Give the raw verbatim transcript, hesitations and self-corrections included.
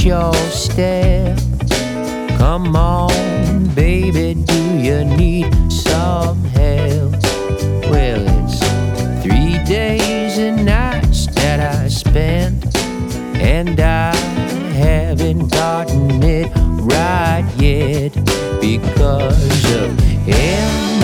your step. Come on, baby, do you need some help? Well, it's three days and nights that I spent, and I haven't gotten it right yet because of him.